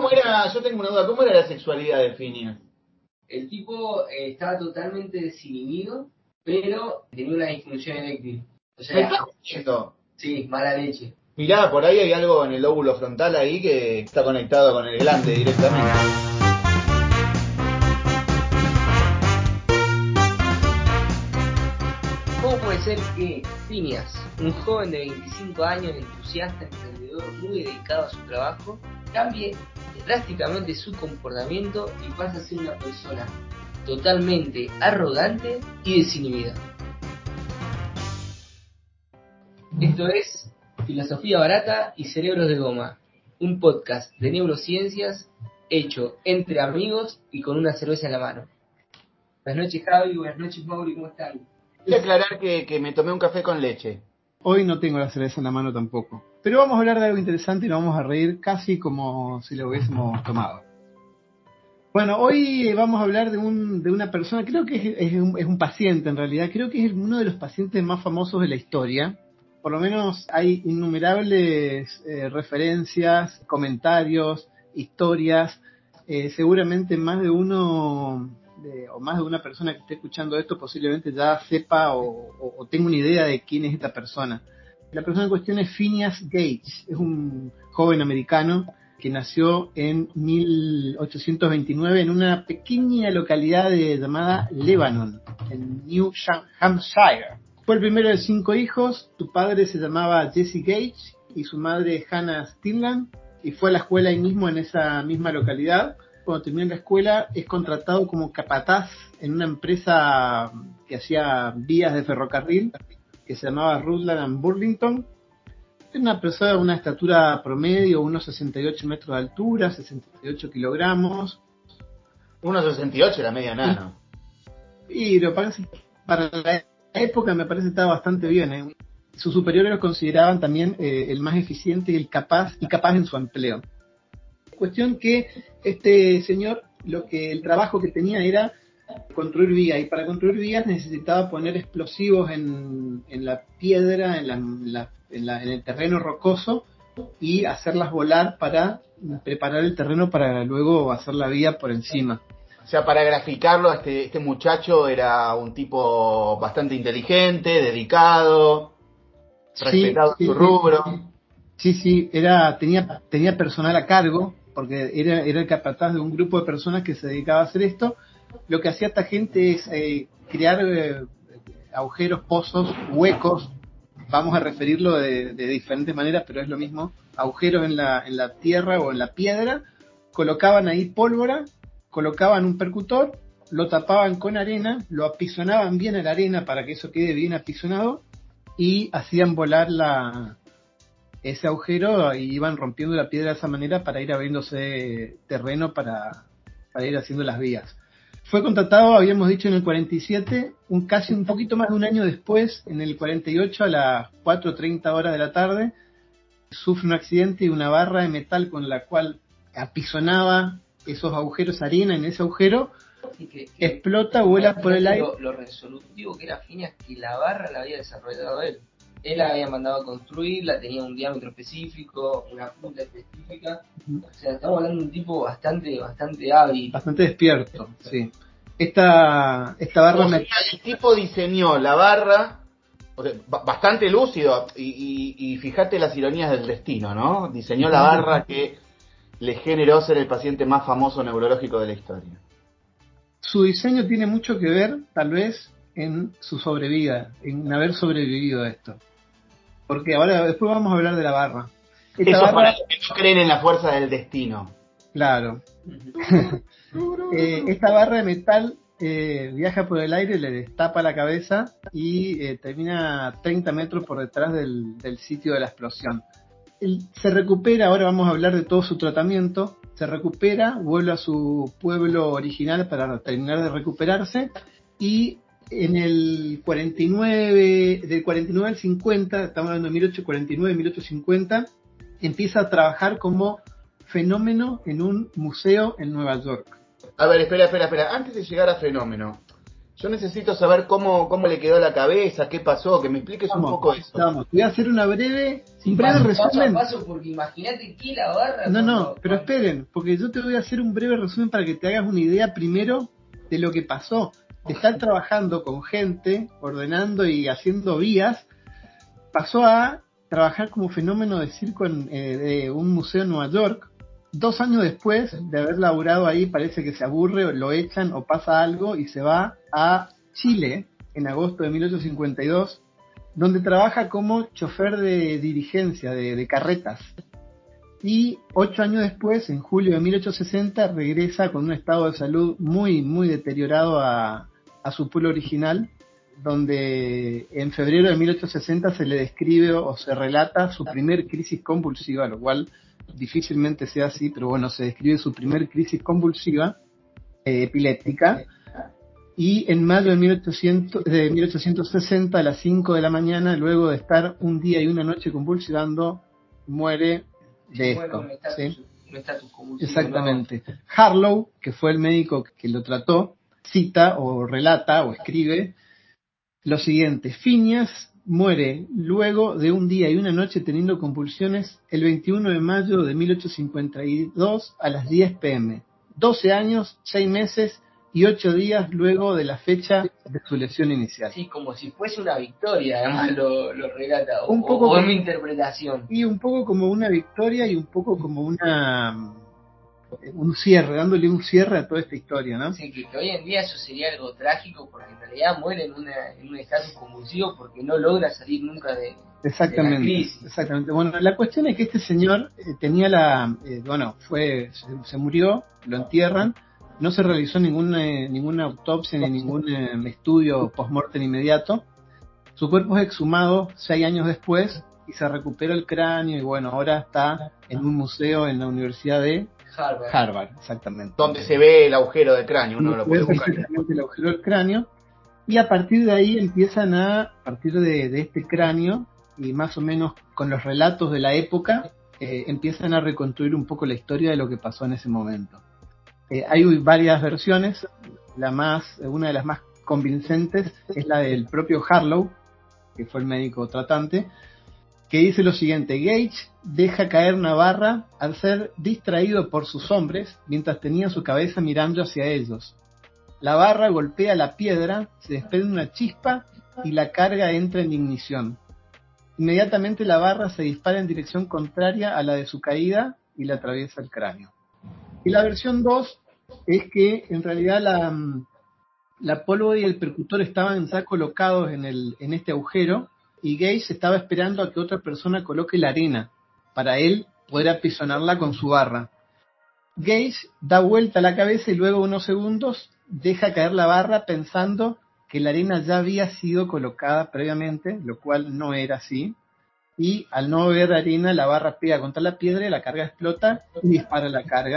¿Cómo era? Yo tengo una duda, ¿cómo era la sexualidad de Phineas? El tipo estaba totalmente desinhibido, pero tenía una disfunción eréctil. O ¿Me sea, estás diciendo? sí, mala leche. Mirá, por ahí hay algo en el lóbulo frontal ahí que está conectado con el glande directamente. ¿Cómo puede ser que Phineas, un joven de 25 años, entusiasta, emprendedor, muy dedicado a su trabajo, cambie drásticamente su comportamiento y pase a ser una persona totalmente arrogante y desinhibida? Esto es Filosofía Barata y Cerebros de Goma, un podcast de neurociencias hecho entre amigos y con una cerveza en la mano. Buenas noches, Javi, buenas noches, Mauri, ¿cómo están? Quiero aclarar que me tomé un café con leche. Hoy no tengo la cerveza en la mano tampoco. Pero vamos a hablar de algo interesante y nos vamos a reír casi como si lo hubiésemos tomado. Bueno, hoy vamos a hablar de una persona, creo que es un paciente en realidad, creo que es uno de los pacientes más famosos de la historia. Por lo menos hay innumerables referencias, comentarios, historias, seguramente más de uno o más de una persona que esté escuchando esto posiblemente ya sepa o tenga una idea de quién es esta persona. La persona en cuestión es Phineas Gage, es un joven americano que nació en 1829 en una pequeña localidad llamada Lebanon, en New Hampshire. Fue el primero de 5 hijos, su padre se llamaba Jesse Gage y su madre Hannah Stinland, y fue a la escuela ahí mismo en esa misma localidad. Cuando terminó la escuela es contratado como capataz en una empresa que hacía vías de ferrocarril que se llamaba Rutland and Burlington. Es una persona de una estatura promedio, unos 68 metros de altura, 68 kilogramos. 1,68 era medio enano. Y lo parece, para la época me parece que estaba bastante bien, ¿eh? Sus superiores lo consideraban también el más eficiente y capaz en su empleo. Cuestión que este señor, el trabajo que tenía era construir vías, y para construir vías necesitaba poner explosivos en la piedra, en el terreno rocoso, y hacerlas volar para preparar el terreno para luego hacer la vía por encima. O sea, para graficarlo, este muchacho era un tipo bastante inteligente, dedicado, respetado en su rubro. Sí, tenía personal a cargo, porque era el capataz de un grupo de personas que se dedicaba a hacer esto. Lo que hacía esta gente es crear agujeros, pozos, huecos, vamos a referirlo de diferentes maneras, pero es lo mismo, agujeros en la tierra o en la piedra, colocaban ahí pólvora, colocaban un percutor, lo tapaban con arena, lo apisonaban bien a la arena para que eso quede bien apisonado, y hacían volar ese agujero y iban rompiendo la piedra de esa manera para ir abriéndose terreno para ir haciendo las vías. Fue contratado, habíamos dicho, en el 47, casi un poquito más de un año después, en el 48, a las 4:30 horas de la tarde, sufre un accidente y una barra de metal con la cual apisonaba esos agujeros, arena en ese agujero, explota, vuela por el aire. Lo resolutivo que era Phineas, que la barra la había desarrollado él. Él la había mandado a construirla, tenía un diámetro específico, una punta específica. O sea, estamos hablando de un tipo bastante hábil. Bastante despierto, sí. Esta barra O sea, el tipo diseñó la barra, o sea, bastante lúcido, y fíjate las ironías del destino, ¿no? Diseñó la barra que le generó ser el paciente más famoso neurológico de la historia. Su diseño tiene mucho que ver, tal vez, en su sobrevida, en haber sobrevivido a esto. Porque ahora, después vamos a hablar de la barra. Eso para los que no creen en la fuerza del destino. Claro. Esta barra de metal viaja por el aire, le destapa la cabeza y termina 30 metros por detrás del sitio de la explosión. Él se recupera, ahora vamos a hablar de todo su tratamiento, se recupera, vuelve a su pueblo original para terminar de recuperarse, y en el 49, del 49 al 50, estamos hablando de 1849, 1850, empieza a trabajar como fenómeno en un museo en Nueva York. A ver, espera. Antes de llegar a fenómeno, Yo necesito saber cómo le quedó la cabeza, qué pasó, que me expliques un poco eso. Voy a hacer un breve Paso resumen. a paso, porque imagínate que la barra... Pero esperen, porque yo te voy a hacer un breve resumen para que te hagas una idea primero de lo que pasó. De estar trabajando con gente, ordenando y haciendo vías, pasó a trabajar como fenómeno de circo de un museo en Nueva York. 2 años después de haber laburado ahí, parece que se aburre, o lo echan o pasa algo y se va a Chile en agosto de 1852, donde trabaja como chofer de dirigencia, de carretas. Y 8 años después, en julio de 1860, regresa con un estado de salud muy, muy deteriorado a su pueblo original, donde en febrero de 1860 se le describe o se relata su primer crisis convulsiva, lo cual difícilmente sea así, pero bueno, se describe su primer crisis convulsiva epiléptica, y en mayo de 1860 a las 5 de la mañana, luego de estar un día y una noche convulsionando, muere de esto. ¿Sí? Exactamente. ¿No? Harlow, que fue el médico que lo trató, cita o relata o escribe lo siguiente: Phineas muere luego de un día y una noche teniendo convulsiones el 21 de mayo de 1852 a las 10 p.m. 12 años, 6 meses y 8 días luego de la fecha de su lesión inicial. Sí, como si fuese una victoria, además lo relata, un poco o mi interpretación. Y un poco como una victoria y un poco como un cierre, dándole un cierre a toda esta historia, ¿no? Sí, que hoy en día eso sería algo trágico, porque en realidad muere en un estado convulsivo porque no logra salir nunca de la crisis. Exactamente. Bueno, la cuestión es que este señor tenía se murió, lo entierran, no se realizó ninguna autopsia ni ningún estudio post-mortem inmediato. Su cuerpo es exhumado 6 años después y se recupera el cráneo, y bueno, ahora está en un museo en la Universidad de Harvard, exactamente. Donde se ve el agujero del cráneo, uno lo puede buscar. Exactamente, el agujero del cráneo. Y a partir de ahí a partir de este cráneo, y más o menos con los relatos de la época, empiezan a reconstruir un poco la historia de lo que pasó en ese momento. Hay varias versiones, una de las más convincentes es la del propio Harlow, que fue el médico tratante, que dice lo siguiente: Gage deja caer una barra al ser distraído por sus hombres mientras tenía su cabeza mirando hacia ellos. La barra golpea la piedra, se desprende una chispa y la carga entra en ignición. Inmediatamente la barra se dispara en dirección contraria a la de su caída y le atraviesa el cráneo. Y la versión 2 es que en realidad la pólvora y el percutor estaban ya colocados en este agujero, y Gage estaba esperando a que otra persona coloque la arena para él poder apisonarla con su barra. Gage da vuelta la cabeza y luego de unos segundos deja caer la barra pensando que la arena ya había sido colocada previamente, lo cual no era así, y al no ver arena la barra pega contra la piedra y la carga explota y dispara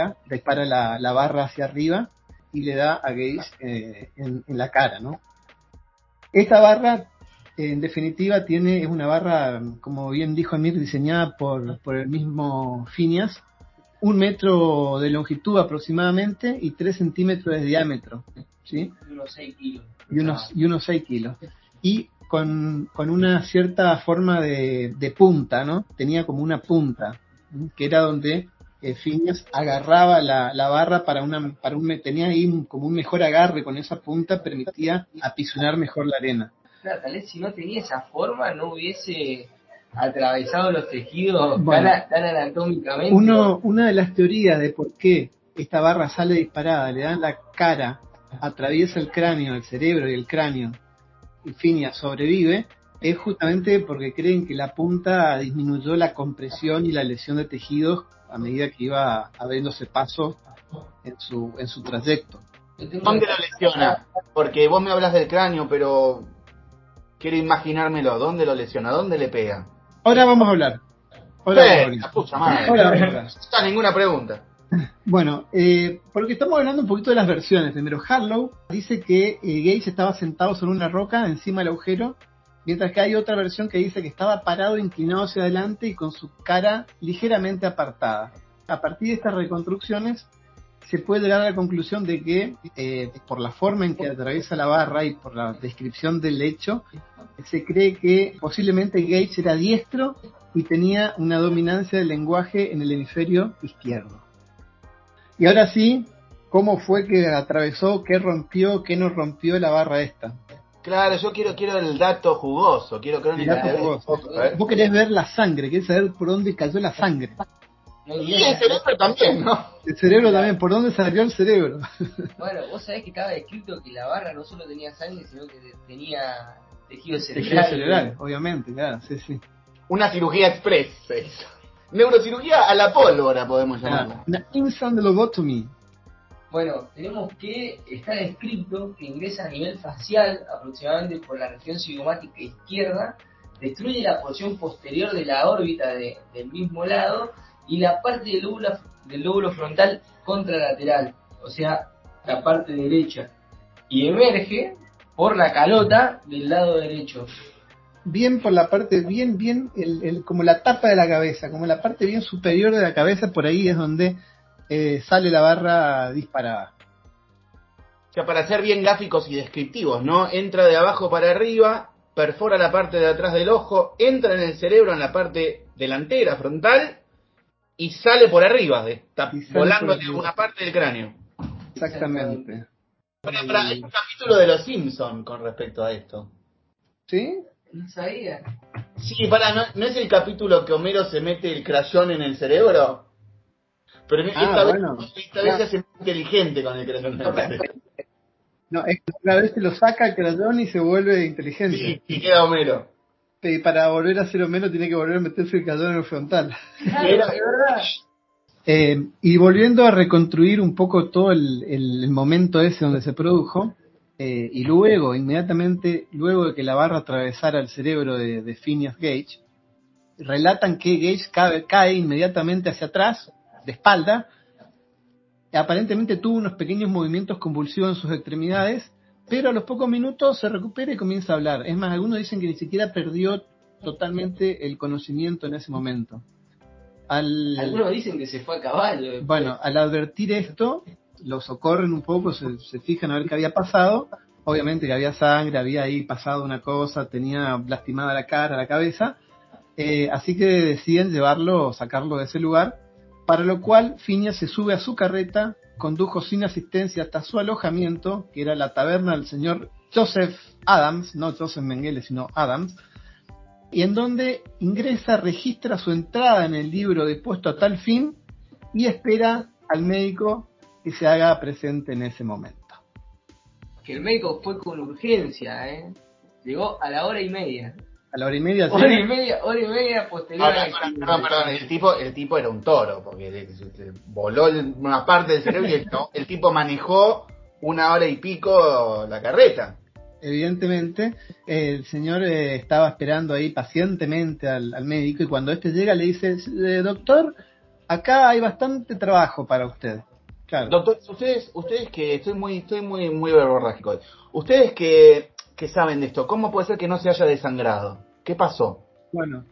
la barra hacia arriba y le da a Gage en la cara, ¿no? Esta barra, en definitiva, es una barra, como bien dijo Amir, diseñada por el mismo Phineas, 1 metro de longitud aproximadamente y 3 centímetros de diámetro, ¿sí? Y unos 6 kilos. Y unos 6 kilos. Y con una cierta forma de punta, ¿no? Tenía como una punta, ¿sí? Que era donde Phineas agarraba la barra tenía ahí como un mejor agarre con esa punta, permitía apisonar mejor la arena. Claro, tal vez si no tenía esa forma no hubiese atravesado los tejidos tan anatómicamente. Una de las teorías de por qué esta barra sale disparada, le dan la cara, atraviesa el cráneo, el cerebro y el cráneo, y Phineas sobrevive, es justamente porque creen que la punta disminuyó la compresión y la lesión de tejidos a medida que iba abriéndose paso en su trayecto. ¿Dónde lo lesiona? Porque vos me hablas del cráneo, pero quiero imaginármelo. ¿Dónde lo lesiona? ¿Dónde le pega? Ahora vamos a hablar. La pucha madre. No está ninguna pregunta. Bueno, porque estamos hablando un poquito de las versiones. Primero, Harlow dice que Gage estaba sentado sobre una roca encima del agujero, mientras que hay otra versión que dice que estaba parado, inclinado hacia adelante y con su cara ligeramente apartada. A partir de estas reconstrucciones, se puede llegar a la conclusión de que por la forma en que atraviesa la barra y por la descripción del hecho, se cree que posiblemente Gage era diestro y tenía una dominancia del lenguaje en el hemisferio izquierdo. Y ahora sí, ¿cómo fue que atravesó, qué rompió, qué no rompió la barra esta? Claro, yo quiero el dato jugoso, quiero crónica de ver. Vos querés ver la sangre, querés saber por dónde cayó la sangre. Y el cerebro también, ¿no? El cerebro también, ¿por dónde salió el cerebro? Bueno, vos sabés que estaba descrito que la barra no solo tenía sangre, sino que tenía tejido cerebral. Tejido cerebral, obviamente, claro, sí. Una cirugía express se hizo. Neurocirugía a la pólvora, podemos llamarla. Una instant lobotomy. Bueno, tenemos que está descrito que ingresa a nivel facial, aproximadamente por la región cigomática izquierda, destruye la porción posterior de la órbita del mismo lado y la parte del lóbulo frontal contralateral, o sea, la parte derecha, y emerge por la calota del lado derecho. Bien por la parte, bien, como la tapa de la cabeza, como la parte bien superior de la cabeza, por ahí es donde sale la barra disparada. O sea, para ser bien gráficos y descriptivos, ¿no? Entra de abajo para arriba, perfora la parte de atrás del ojo, entra en el cerebro en la parte delantera, frontal, y sale por arriba, está volando de una parte del cráneo. Exactamente. Hay un capítulo de Los Simpsons con respecto a esto. ¿Sí? No sabía. Sí, ¿no es el capítulo que Homero se mete el crayón en el cerebro? Pero esta vez se hace más inteligente con el crayón en el cerebro. No, es que una vez se lo saca el crayón y se vuelve inteligente. Sí, y queda Homero. Y para volver a ser Homero tiene que volver a meterse el crayón en el frontal. Claro, es verdad. Y volviendo a reconstruir un poco todo el momento ese donde se produjo, y luego, inmediatamente, luego de que la barra atravesara el cerebro de Phineas Gage, relatan que Gage cae inmediatamente hacia atrás, de espalda. Aparentemente tuvo unos pequeños movimientos convulsivos en sus extremidades, pero a los pocos minutos se recupera y comienza a hablar. Es más, algunos dicen que ni siquiera perdió totalmente el conocimiento en ese momento. Algunos dicen que se fue a caballo. Después. Bueno, al advertir esto, lo socorren un poco, se fijan a ver qué había pasado. Obviamente que había sangre, había ahí pasado una cosa, tenía lastimada la cara, la cabeza. Así que deciden llevarlo, sacarlo de ese lugar. Para lo cual Phineas se sube a su carreta, condujo sin asistencia hasta su alojamiento, que era la taberna del señor Joseph Adams, no Joseph Mengele, sino Adams, y en donde ingresa, registra su entrada en el libro de puesto a tal fin y espera al médico que se haga presente en ese momento. Que el médico fue con urgencia, llegó a la hora y media. A la hora y media. Hora y media posterior. Perdón, el tipo era un toro, porque voló una parte del cerebro y el tipo manejó 1 hora y pico la carreta. Evidentemente, el señor estaba esperando ahí pacientemente al médico, y cuando este llega le dice: doctor, acá hay bastante trabajo para usted. Claro. Doctor, ustedes que estoy muy verborrágico hoy. Ustedes que saben de esto, ¿cómo puede ser que no se haya desangrado? ¿Qué pasó? Bueno,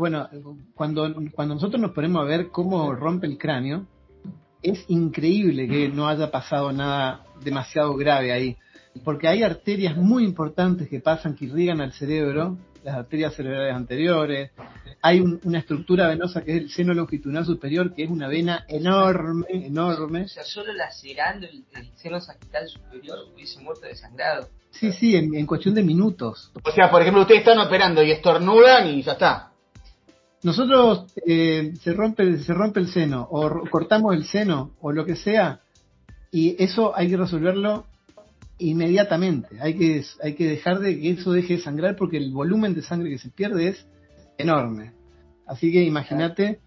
cuando nosotros nos ponemos a ver cómo rompe el cráneo, es increíble que no haya pasado nada demasiado grave ahí, porque hay arterias muy importantes que pasan, que irrigan al cerebro, las arterias cerebrales anteriores. Hay una estructura venosa que es el seno longitudinal superior, que es una vena enorme. O sea, solo lacerando el seno sagital superior hubiese muerto desangrado. Sí, en cuestión de minutos. O sea, por ejemplo, ustedes están operando y estornudan y ya está. Nosotros se rompe el seno, o cortamos el seno, o lo que sea, y eso hay que resolverlo inmediatamente. Hay que dejar de que eso deje de sangrar, porque el volumen de sangre que se pierde es enorme. Así que imagínate.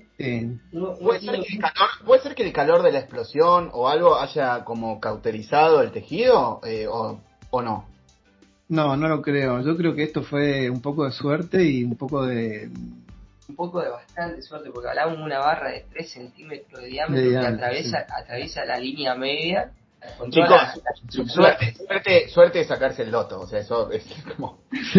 ¿Puede ser que el calor de la explosión o algo haya como cauterizado el tejido o no? No lo creo. Yo creo que esto fue un poco de suerte y un poco de bastante suerte, porque hablamos de una barra de 3 centímetros de diámetro que atraviesa la línea media. Con chicos, suerte de sacarse el loto, o sea, eso es como...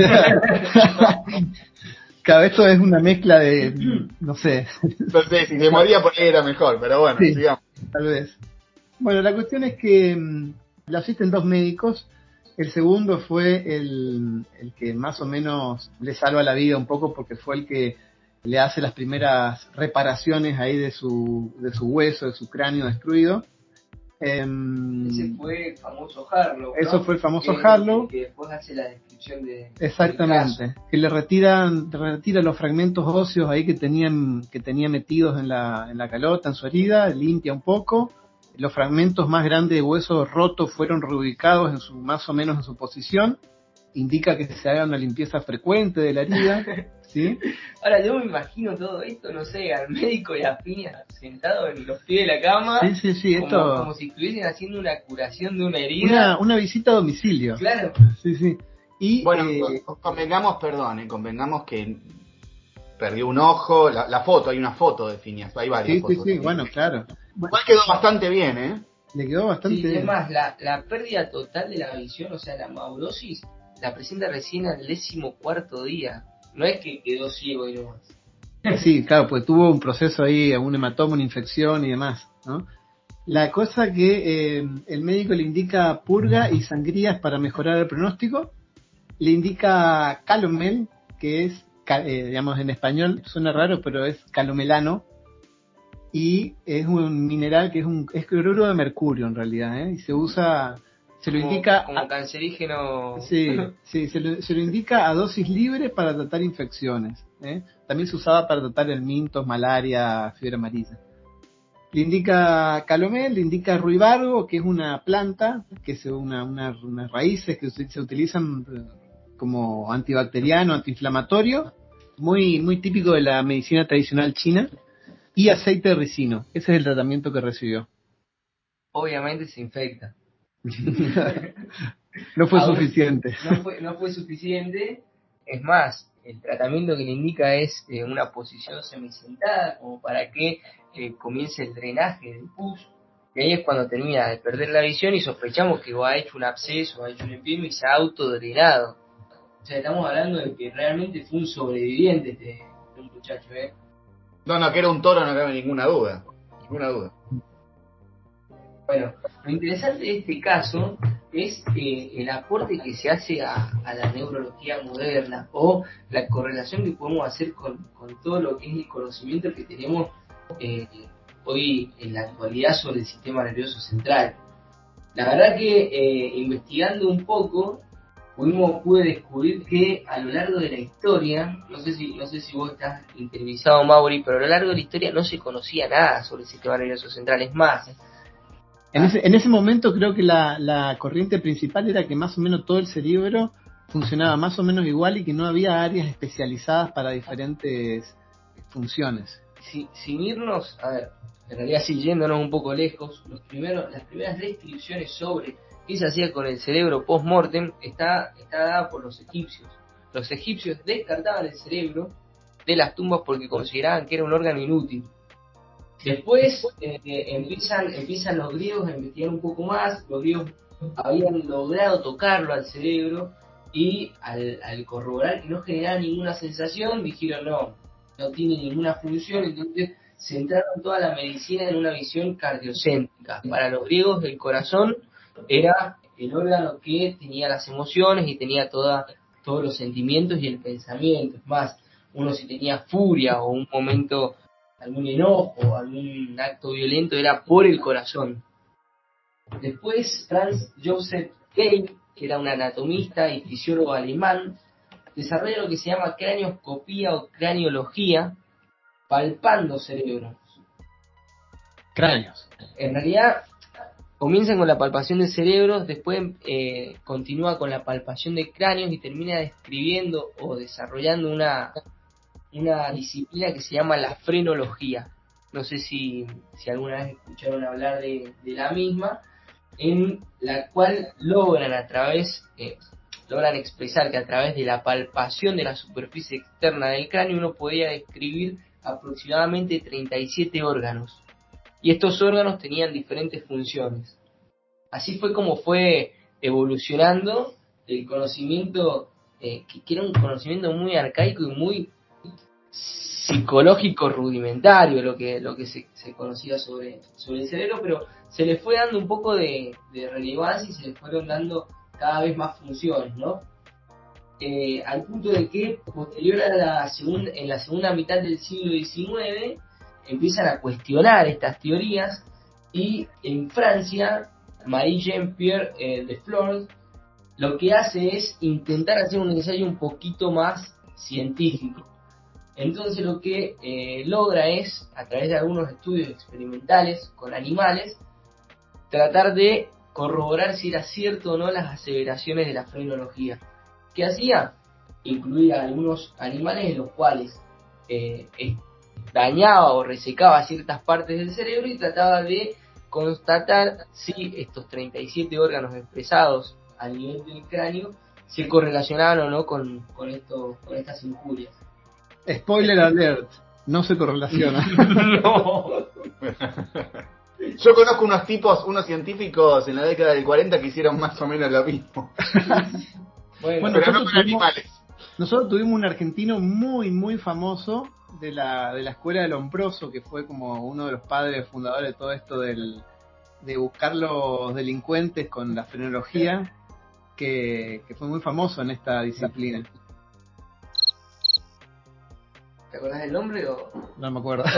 Cada vez esto es una mezcla de, no sé. No sé, si se moría por ahí era mejor, pero bueno, sí, sigamos. Tal vez. Bueno, la cuestión es que lo asisten dos médicos. El segundo fue el que más o menos le salva la vida un poco porque fue el que le hace las primeras reparaciones ahí de su hueso, de su cráneo destruido. Ese fue el famoso Harlow, ¿no? Eso fue el famoso que, Harlow. que después hace la descripción de Exactamente, que le retira los fragmentos óseos ahí que tenía metidos en la calota, en su herida, limpia un poco. Los fragmentos más grandes de hueso roto fueron reubicados más o menos en su posición. Indica que se haga una limpieza frecuente de la herida, ¿sí? Ahora yo me imagino todo esto, no sé, al médico y a Phineas sentado en los pies de la cama, Sí, como si estuviesen haciendo una curación de una herida. Una visita a domicilio. Claro. Sí. Y, Bueno, convengamos que perdió un ojo, la foto, hay una foto de Phineas, hay varias fotos. Sí, bueno, claro. Igual quedó bastante bien, ¿eh? Le quedó bastante Sí, bien. es más, la pérdida total de la visión, o sea, la maurosis, la presenta recién al 14º día. No es que quedó ciego y no más. Sí, claro, pues tuvo un proceso ahí, un hematoma, una infección y demás, ¿no? La cosa que el médico le indica purga y sangrías para mejorar el pronóstico, le indica calomel, que es, digamos en español suena raro, pero es calomelano, y es un mineral que es cloruro de mercurio en realidad, ¿eh? Y se lo indica como cancerígeno. Sí, se lo indica a dosis libre para tratar infecciones, ¿eh? También se usaba para tratar el mintos, malaria, fiebre amarilla. Le indica calomel, le indica ruibargo, que es una planta, que es unas raíces que se utilizan como antibacteriano, antiinflamatorio, muy típico de la medicina tradicional china, y aceite de ricino. Ese es el tratamiento que recibió. Obviamente se infecta. No fue suficiente. No fue suficiente. Es más, el tratamiento que le indica es una posición semisentada, como para que comience el drenaje del pus. Y ahí es cuando termina de perder la visión y sospechamos que o ha hecho un absceso, o ha hecho un empino y se ha autodrenado. O sea, estamos hablando de que realmente fue un sobreviviente este muchacho, ¿eh? No, que era un toro no cabe ninguna duda. Ninguna duda. Bueno, lo interesante de este caso es el aporte que se hace a la neurología moderna o la correlación que podemos hacer con todo lo que es el conocimiento que tenemos eh, hoy en la actualidad sobre el sistema nervioso central. La verdad que investigando un poco pude descubrir que a lo largo de la historia, no sé si vos estás interiorizado, Mauri, pero a lo largo de la historia no se conocía nada sobre el sistema nervioso central. Es más, En ese momento creo que la corriente principal era que más o menos todo el cerebro funcionaba más o menos igual y que no había áreas especializadas para diferentes funciones. sin irnos, a ver, en realidad sí yéndonos un poco lejos, las primeras descripciones sobre qué se hacía con el cerebro post-mortem está dada por los egipcios. Los egipcios descartaban el cerebro de las tumbas porque consideraban que era un órgano inútil. Después empiezan los griegos a investigar un poco más. Los griegos habían logrado tocarlo al cerebro y al corroborar que no generaba ninguna sensación, dijeron no tiene ninguna función. Entonces centraron toda la medicina en una visión cardiocéntrica. Para los griegos el corazón era el órgano que tenía las emociones y tenía todos los sentimientos y el pensamiento. Es más, uno si tenía furia o un momento, algún enojo, algún acto violento, era por el corazón. Después, Franz Joseph Gale, que era un anatomista y fisiólogo alemán, desarrolla lo que se llama cranioscopía o craniología, palpando cerebros. Cráneos. En realidad, comienzan con la palpación de cerebros, después continúa con la palpación de cráneos y termina describiendo o desarrollando una disciplina que se llama la frenología. No sé si alguna vez escucharon hablar de la misma, en la cual logran expresar que a través de la palpación de la superficie externa del cráneo uno podía describir aproximadamente 37 órganos. Y estos órganos tenían diferentes funciones. Así fue como fue evolucionando el conocimiento, que era un conocimiento muy arcaico y muy psicológico rudimentario lo que se conocía sobre el cerebro, pero se le fue dando un poco de relevancia y se le fueron dando cada vez más funciones, ¿no? Al punto de que posterior a en la segunda mitad del siglo XIX empiezan a cuestionar estas teorías, y en Francia Marie Jean-Pierre de Flores lo que hace es intentar hacer un ensayo un poquito más científico. Entonces lo que logra es, a través de algunos estudios experimentales con animales, tratar de corroborar si era cierto o no las aseveraciones de la frenología. ¿Qué hacía? Incluir a algunos animales en los cuales dañaba o resecaba ciertas partes del cerebro y trataba de constatar si estos 37 órganos expresados a nivel del cráneo se correlacionaban o no con estas injurias. Spoiler alert, no se correlaciona. No. Yo conozco unos científicos en la década del 40 que hicieron más o menos lo mismo. Bueno, pero no con animales. Nosotros tuvimos un argentino muy, muy famoso de la escuela de Lombroso, que fue como uno de los padres fundadores de todo esto de buscar los delincuentes con la frenología, que fue muy famoso en esta disciplina. ¿Te acordás del nombre o...? No me acuerdo.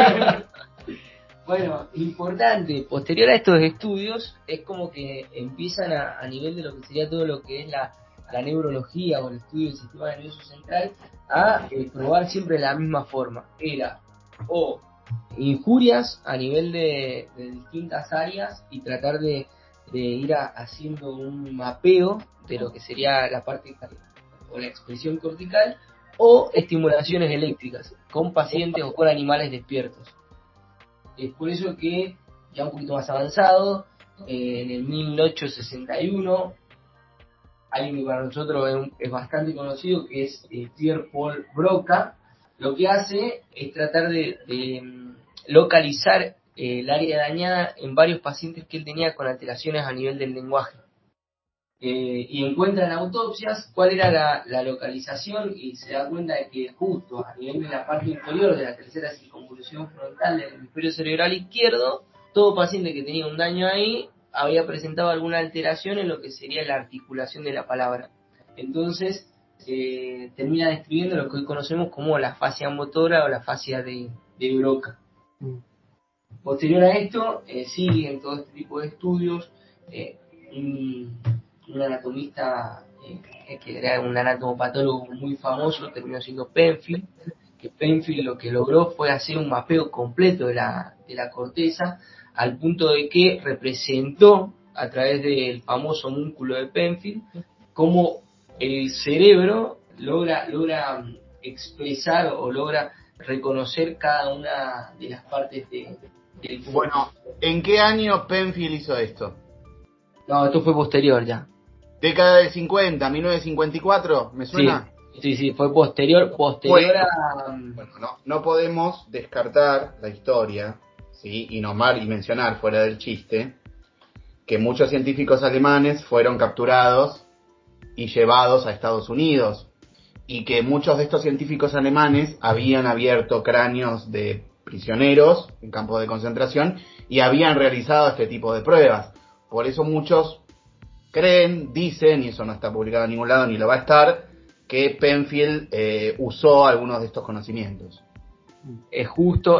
Bueno, importante, posterior a estos estudios, es como que empiezan a nivel de lo que sería todo lo que es la neurología o el estudio del sistema nervioso central, a probar siempre de la misma forma. Era o injurias a nivel de distintas áreas y tratar de ir haciendo un mapeo de lo que sería la parte o la expresión cortical, o estimulaciones eléctricas con pacientes o con animales despiertos. Es por eso que, ya un poquito más avanzado, en el 1861, alguien que para nosotros es bastante conocido, que es Pierre-Paul Broca, lo que hace es tratar de localizar el área dañada en varios pacientes que él tenía con alteraciones a nivel del lenguaje. Y encuentra en autopsias cuál era la localización, y se da cuenta de que justo a nivel de la parte inferior de la tercera circunvolución frontal del hemisferio cerebral izquierdo, todo paciente que tenía un daño ahí había presentado alguna alteración en lo que sería la articulación de la palabra. Entonces termina describiendo lo que hoy conocemos como la fascia motora o la fascia de Broca. Posterior a esto siguen todo este tipo de estudios. Un anatomista que era un anatomopatólogo muy famoso terminó siendo Penfield, que Penfield lo que logró fue hacer un mapeo completo de la corteza, al punto de que representó a través del famoso músculo de Penfield cómo el cerebro logra expresar o logra reconocer cada una de las partes del cuerpo. Bueno, ¿en qué año Penfield hizo esto? No, esto fue posterior ya. Década del 50, 1954, ¿me suena? Sí, fue posterior Bueno, a... no podemos descartar la historia, ¿sí? Y nomar y mencionar, fuera del chiste, que muchos científicos alemanes fueron capturados y llevados a Estados Unidos, y que muchos de estos científicos alemanes habían abierto cráneos de prisioneros en campos de concentración y habían realizado este tipo de pruebas. Por eso muchos creen, dicen, y eso no está publicado en ningún lado ni lo va a estar, que Penfield usó algunos de estos conocimientos. Es justo,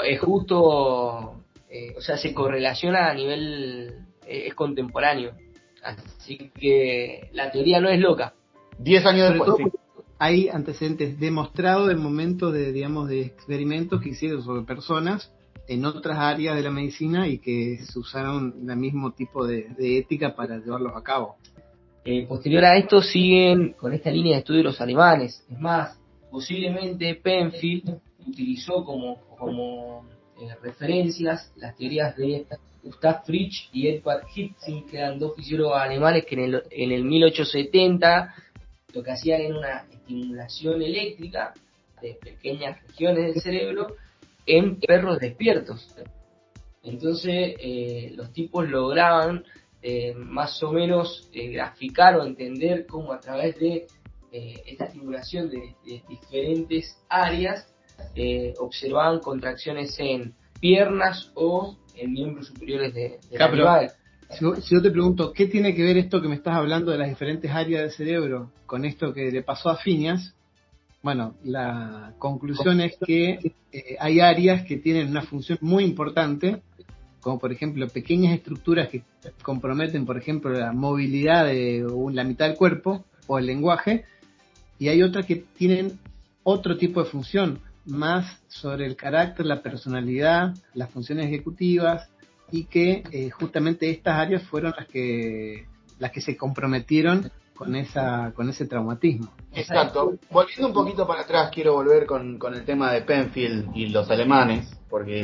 o sea, se correlaciona a nivel, es contemporáneo. Así que la teoría no es loca. 10 años Sobre después, todo, sí. hay antecedentes demostrados de momentos de experimentos que hicieron sobre personas en otras áreas de la medicina y que se usaron el mismo tipo de ética para llevarlos a cabo. Posterior a esto siguen con esta línea de estudio los alemanes. Es más, posiblemente Penfield utilizó como referencias las teorías de Gustav Fritsch y Edward Hitzing, que eran dos fisiólogos alemanes que en el 1870 lo que hacían era una estimulación eléctrica de pequeñas regiones del cerebro en perros despiertos. Entonces los tipos lograban más o menos graficar o entender cómo a través de esta estimulación de diferentes áreas observaban contracciones en piernas o en miembros superiores del Claro, pero animal. si yo te pregunto, ¿qué tiene que ver esto que me estás hablando de las diferentes áreas del cerebro con esto que le pasó a Phineas? Bueno, la conclusión es que hay áreas que tienen una función muy importante, como por ejemplo pequeñas estructuras que comprometen, por ejemplo, la movilidad de la mitad del cuerpo o el lenguaje, y hay otras que tienen otro tipo de función, más sobre el carácter, la personalidad, las funciones ejecutivas, y que justamente estas áreas fueron las que se comprometieron con ese traumatismo. Exacto. Volviendo un poquito para atrás, quiero volver con el tema de Penfield y los alemanes, porque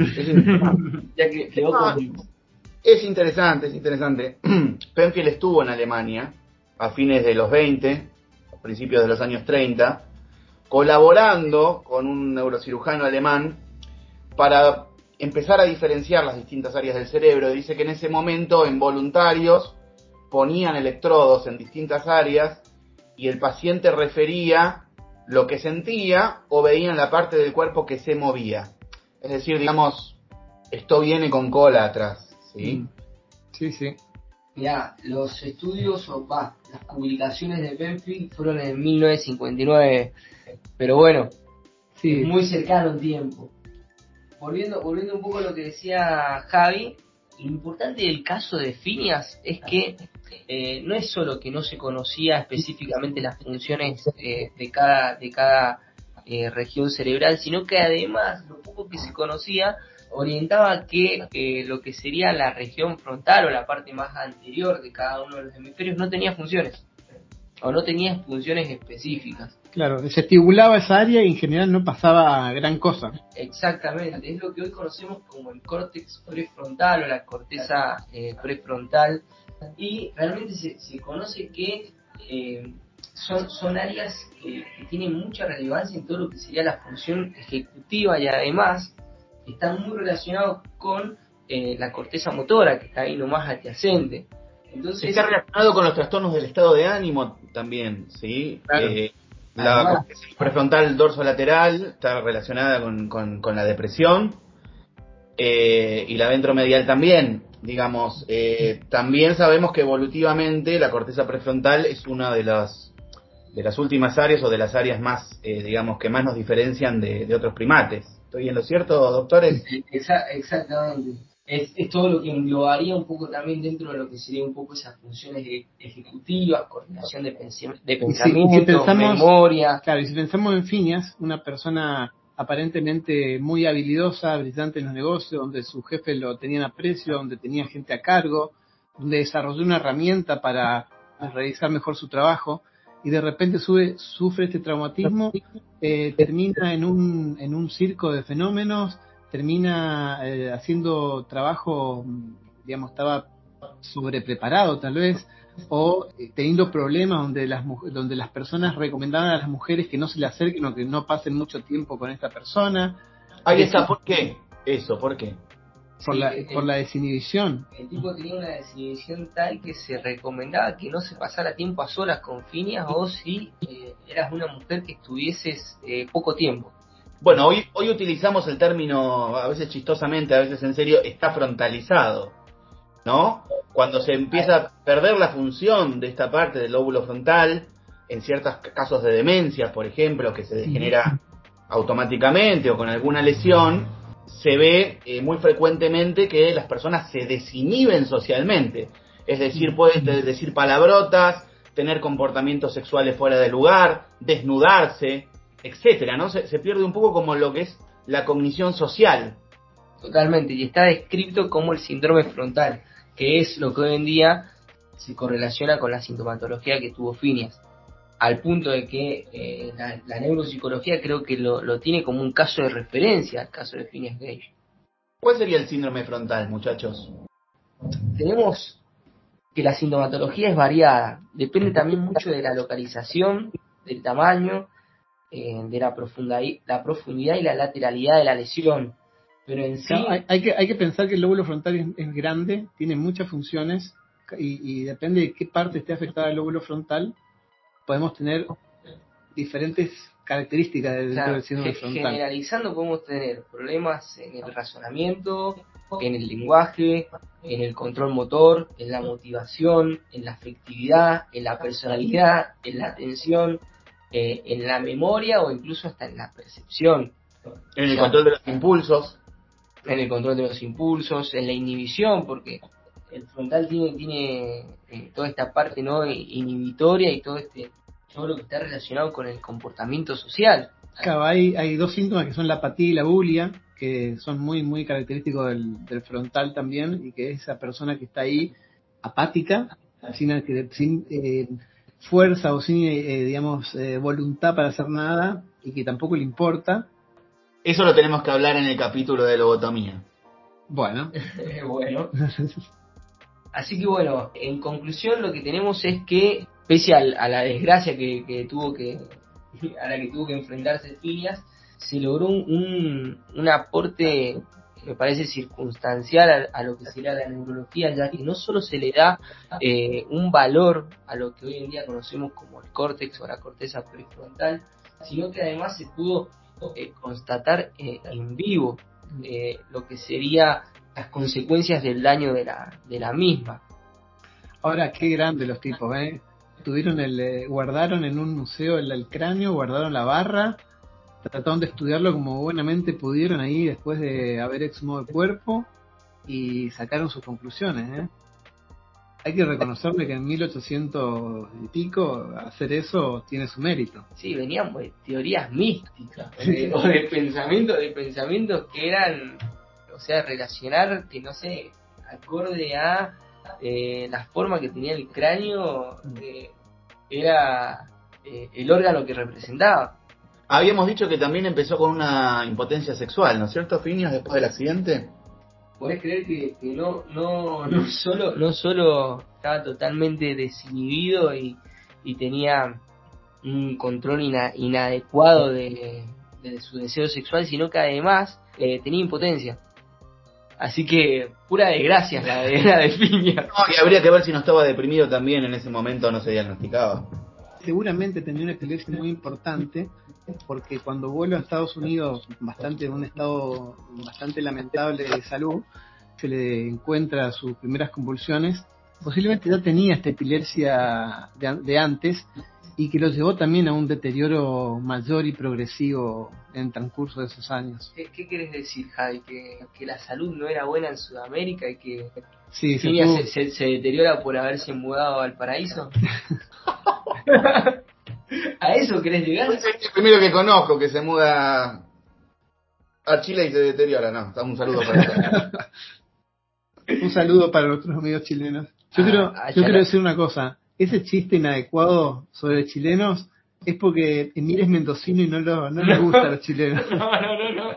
Ya que quedó con... es interesante, es interesante. Penfield estuvo en Alemania a fines de los 20, a principios de los años 30, colaborando con un neurocirujano alemán para empezar a diferenciar las distintas áreas del cerebro. Dice que en ese momento, en voluntarios, ponían electrodos en distintas áreas y el paciente refería lo que sentía o veía en la parte del cuerpo que se movía. Es decir, digamos, esto viene con cola atrás, ¿sí? Sí, sí. Mirá, los estudios, las publicaciones de Penfield fueron en 1959, pero bueno, Sí. es muy cercano en tiempo. Volviendo un poco a lo que decía Javi, lo importante del caso de Phineas es que no es solo que no se conocía específicamente las funciones de cada región cerebral, sino que además lo poco que se conocía orientaba que lo que sería la región frontal o la parte más anterior de cada uno de los hemisferios no tenía funciones o no tenía funciones específicas. Claro, se estimulaba esa área y en general no pasaba gran cosa. Exactamente, es lo que hoy conocemos como el córtex prefrontal o la corteza prefrontal, y realmente se conoce que son áreas que tienen mucha relevancia en todo lo que sería la función ejecutiva, y además están muy relacionados con la corteza motora, que está ahí nomás adyacente. Entonces, está relacionado con los trastornos del estado de ánimo también, ¿sí? Claro. La corteza prefrontal dorsolateral está relacionada con la depresión, y la ventromedial también, digamos. También sabemos que evolutivamente la corteza prefrontal es una de las últimas áreas o de las áreas más, digamos, que más nos diferencian de otros primates. ¿Estoy en lo cierto, doctores? Exactamente. Es todo lo que englobaría un poco también dentro de lo que sería un poco esas funciones ejecutivas, coordinación de pensamiento, si pensamos, memoria. Claro, y si pensamos en Phineas, una persona aparentemente muy habilidosa, brillante en los negocios, donde su jefe lo tenía en aprecio, donde tenía gente a cargo, donde desarrolló una herramienta para realizar mejor su trabajo, y de repente sufre este traumatismo, termina en un circo de fenómenos, termina haciendo trabajo, digamos, estaba sobrepreparado tal vez, o teniendo problemas donde las personas recomendaban a las mujeres que no se le acerquen o que no pasen mucho tiempo con esta persona. Ahí está, ¿por qué? Eso, ¿por qué? Por la desinhibición. El tipo tenía una desinhibición tal que se recomendaba que no se pasara tiempo a solas con Phineas, o si eras una mujer que estuvieses poco tiempo. Bueno, hoy utilizamos el término, a veces chistosamente, a veces en serio, está frontalizado, ¿no? Cuando se empieza a perder la función de esta parte del lóbulo frontal, en ciertos casos de demencia, por ejemplo, que se degenera automáticamente o con alguna lesión, se ve muy frecuentemente que las personas se desinhiben socialmente. Es decir, pueden decir palabrotas, tener comportamientos sexuales fuera de lugar, desnudarse, etcétera, ¿no? Se pierde un poco como lo que es la cognición social. Totalmente, y está descrito como el síndrome frontal, que es lo que hoy en día se correlaciona con la sintomatología que tuvo Phineas, al punto de que la neuropsicología creo que lo tiene como un caso de referencia, el caso de Phineas Gage. ¿Cuál sería el síndrome frontal, muchachos? Tenemos que la sintomatología es variada, depende también mucho de la localización, del tamaño, de la profundidad y la lateralidad de la lesión. Pero en sí, Claro, hay que pensar que el lóbulo frontal es grande, tiene muchas funciones, y depende de qué parte esté afectada el lóbulo frontal, podemos tener diferentes características O dentro sea, del síndrome frontal. generalizando podemos tener problemas en el razonamiento, en el lenguaje, en el control motor, en la motivación, en la afectividad, en la personalidad, en la atención, en la memoria o incluso hasta en la percepción. En el O sea, control de los impulsos. en el control de los impulsos, en la inhibición, porque el frontal tiene toda esta parte, ¿no?, inhibitoria y todo lo que está relacionado con el comportamiento social. Claro, hay dos síntomas que son la apatía y la bulia, que son muy característicos del frontal también, y que es esa persona que está ahí apática, sin fuerza o sin, voluntad para hacer nada, y que tampoco le importa. Eso lo tenemos que hablar en el capítulo de lobotomía. Bueno. Bueno. Así que bueno, en conclusión lo que tenemos es que, pese a la desgracia a la que tuvo que enfrentarse Phineas, se logró un aporte, me parece circunstancial a lo que sería la neurología, ya que no solo se le da un valor a lo que hoy en día conocemos como el córtex o la corteza prefrontal, sino que además se pudo constatar en vivo lo que sería las consecuencias del daño de la misma. Ahora, qué grande los tipos, ¿eh? Guardaron en un museo el cráneo, guardaron la barra, trataron de estudiarlo como buenamente pudieron ahí después de haber exhumado el cuerpo y sacaron sus conclusiones, ¿eh? Hay que reconocerle que en 1800 y pico hacer eso tiene su mérito. Sí, veníamos de teorías místicas o de pensamientos que eran, o sea, relacionar, que no sé, acorde a la forma que tenía el cráneo, era el órgano que representaba. Habíamos dicho que también empezó con una impotencia sexual, ¿no es cierto, Phineas, después del accidente? ¿Podés creer que no solo estaba totalmente desinhibido y tenía un control inadecuado de su deseo sexual, sino que además tenía impotencia? Así que pura desgracia la de Phineas. No, y habría que ver si no estaba deprimido también en ese momento, no se diagnosticaba. Seguramente tenía una epilepsia muy importante, porque cuando vuelve a Estados Unidos, en un estado bastante lamentable de salud, se le encuentra sus primeras convulsiones. Posiblemente ya tenía esta epilepsia de antes, y que lo llevó también a un deterioro mayor y progresivo en el transcurso de esos años. ¿Qué querés decir, Javi? ¿Que la salud no era buena en Sudamérica y que Sí, Phineas se deteriora por haberse mudado al paraíso? ¿A eso querés llegar? Es el primero que conozco que se muda a Chile y se deteriora, no. Un saludo para todos. Un saludo para nuestros amigos chilenos. Yo quiero decir una cosa. Ese chiste inadecuado sobre chilenos es porque Emir es mendocino y no le gusta a los chilenos. No.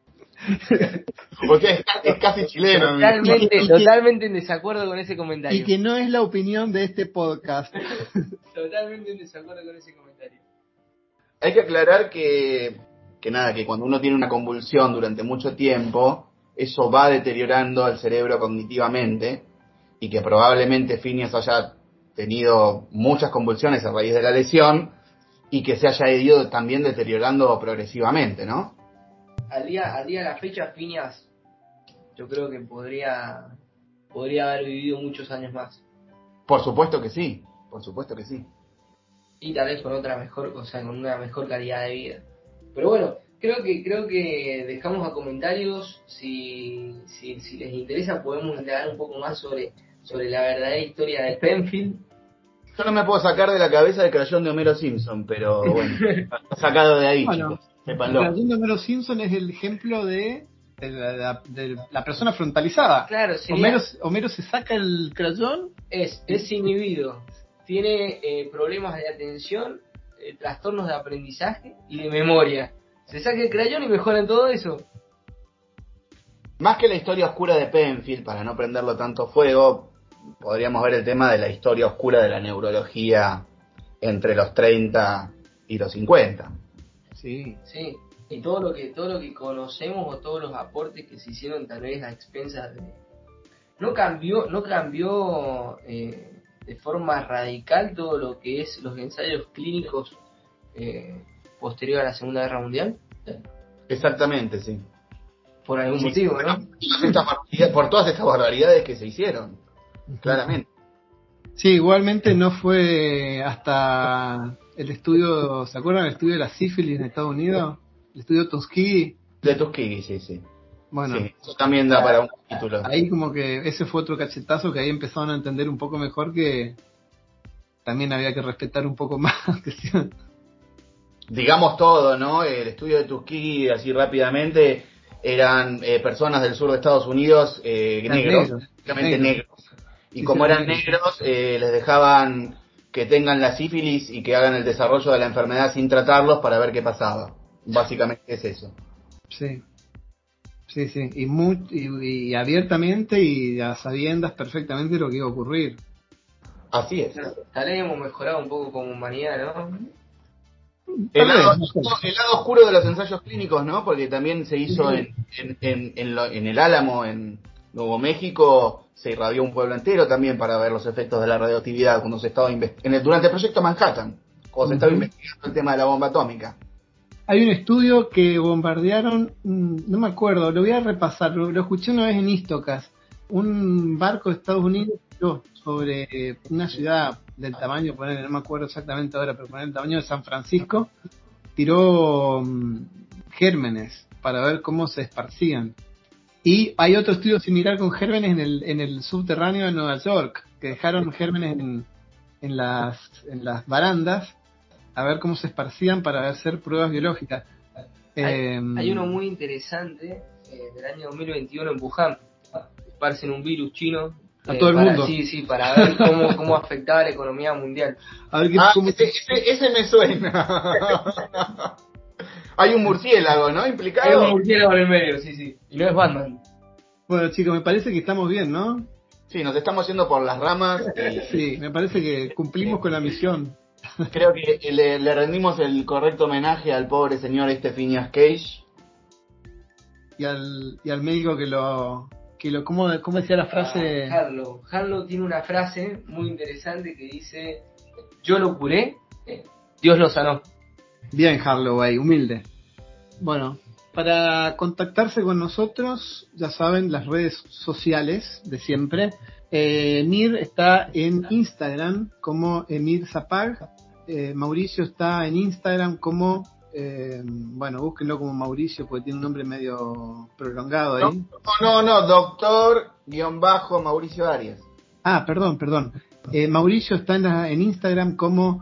O sea, es casi chileno. Totalmente en desacuerdo con ese comentario. Y que no es la opinión de este podcast. Totalmente en desacuerdo con ese comentario. Hay que aclarar que cuando uno tiene una convulsión durante mucho tiempo, eso va deteriorando al cerebro cognitivamente, y que probablemente Phineas haya tenido muchas convulsiones a raíz de la lesión y que se haya ido también deteriorando progresivamente, ¿no? Al día de la fecha, Phineas, yo creo que podría haber vivido muchos años más. Por supuesto que sí, por supuesto que sí. Y tal vez con con una mejor calidad de vida. Pero bueno, creo que dejamos a comentarios, si les interesa podemos indagar un poco más sobre la verdadera historia de Penfield. Yo no me puedo sacar de la cabeza el crayón de Homero Simpson, pero bueno, está sacado de ahí, Bueno, chicos, sépanlo. el crayón de Homero Simpson es el ejemplo de la persona frontalizada. Claro, Homero se saca el crayón. Es desinhibido, tiene problemas de atención, trastornos de aprendizaje y de memoria. Se saca el crayón y mejora en todo eso. Más que la historia oscura de Penfield, para no prenderlo tanto fuego, podríamos ver el tema de la historia oscura de la neurología entre los 30 y los 50. Sí. Y todo lo que conocemos o todos los aportes que se hicieron tal vez a expensas de... No cambió de forma radical todo lo que es los ensayos clínicos posterior a la Segunda Guerra Mundial. Exactamente, sí. Por algún Sí, motivo, ¿no? Por todas estas barbaridades que se hicieron, claramente. Sí, igualmente no fue hasta el estudio, ¿se acuerdan del estudio de la sífilis en Estados Unidos? El estudio Tuskegee. De Tuskegee, sí, sí. Bueno, Sí, eso también da para un capítulo. ahí como que ese fue otro cachetazo que ahí empezaron a entender un poco mejor que también había que respetar un poco más. Digamos todo, ¿no? El estudio de Tuskegee, así rápidamente, eran personas del sur de Estados Unidos, negros, prácticamente negros. Y Sí, como eran eran negros, les dejaban que tengan la sífilis y que hagan el desarrollo de la enfermedad sin tratarlos para ver qué pasaba. Básicamente es eso. Sí, sí, sí. Y abiertamente y a sabiendas perfectamente lo que iba a ocurrir. Así es. Tal vez hemos mejorado un poco como humanidad, ¿no? El Tal lado, vez, no sé. el lado oscuro de los ensayos clínicos, ¿no? Porque también se hizo en el Álamo, en Nuevo México, se irradió un pueblo entero también para ver los efectos de la radioactividad cuando se estaba durante el proyecto Manhattan, cuando se estaba investigando el tema de la bomba atómica. Hay un estudio que bombardearon, no me acuerdo, lo voy a repasar, lo escuché una vez en Istocas. Un barco de Estados Unidos tiró sobre una ciudad del tamaño, ponele, no me acuerdo exactamente ahora, pero poner el tamaño de San Francisco, tiró gérmenes para ver cómo se esparcían. Y hay otro estudio similar con gérmenes en el subterráneo de Nueva York, que dejaron gérmenes en las barandas a ver cómo se esparcían para hacer pruebas biológicas. Hay uno muy interesante del año 2021 en Wuhan. Esparcen un virus chino. A todo el mundo. Sí, para ver cómo afectaba la economía mundial. A ver cómo... ese me suena. Hay un murciélago, ¿no? Hay Implicado. un murciélago en el medio, sí. Y no es Batman. Bueno, chicos, me parece que estamos bien, ¿no? Sí, nos estamos yendo por las ramas. Sí, me parece que cumplimos con la misión. Creo que le rendimos el correcto homenaje al pobre señor Phineas Cage. Y al médico ¿cómo decía la frase? Harlow tiene una frase muy interesante que dice: yo lo curé, Dios lo sanó. Bien, Harloway, humilde. Bueno, para contactarse con nosotros, ya saben, las redes sociales de siempre. Emir está en Instagram como Emir Zapag. Mauricio está en Instagram como, bueno, búsquenlo como Mauricio porque tiene un nombre medio prolongado ahí. No, doctor-Mauricio Arias. Ah, perdón. Mauricio está en Instagram como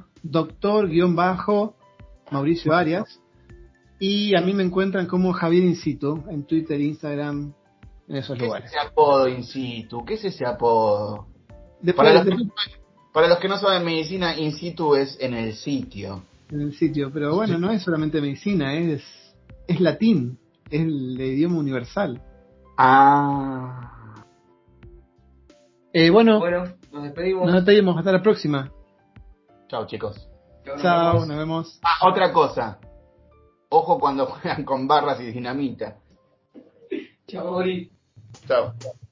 doctor-Mauricio Arias. Y a mí me encuentran como Javier Incito en Twitter, Instagram, en esos lugares. ¿Qué es ese apodo in situ? ¿Qué es ese apodo? Después, Para los que no saben medicina, in situ es en el sitio. en el sitio, pero bueno, no es solamente medicina, es latín, es el idioma universal. Ah. Bueno, Nos despedimos. nos despedimos, hasta la próxima. Chao, chicos. Chao, nos vemos. Ah, otra cosa. Ojo cuando juegan con barras y dinamita. Chao, Ori. Chao.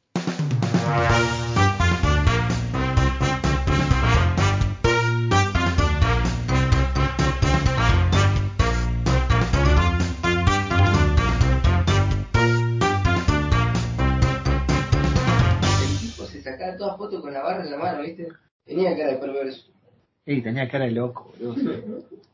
El tipo se sacaba todas fotos con la barra en la mano, ¿viste? Tenía cara de perverso. Tenía cara de loco, boludo.